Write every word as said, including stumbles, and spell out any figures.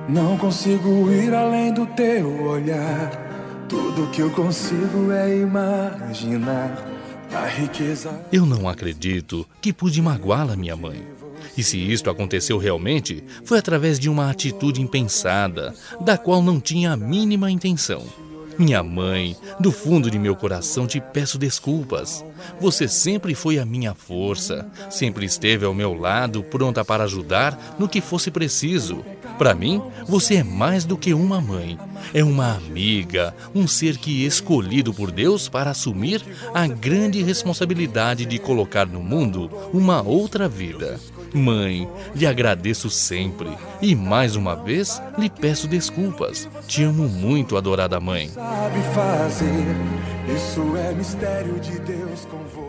Não consigo ir além do teu olhar. Tudo que eu consigo é imaginar a riqueza. Eu não acredito que pude magoá-la, minha mãe. E se isto aconteceu realmente, foi através de uma atitude impensada, da qual não tinha a mínima intenção. Minha mãe, do fundo de meu coração te peço desculpas. Você sempre foi a minha força, sempre esteve ao meu lado, pronta para ajudar no que fosse preciso. Para mim, você é mais do que uma mãe. É uma amiga, um ser que escolhido por Deus para assumir a grande responsabilidade de colocar no mundo uma outra vida. Mãe, lhe agradeço sempre e mais uma vez lhe peço desculpas. Te amo muito, adorada mãe. Sabe fazer, isso é mistério de Deus com você.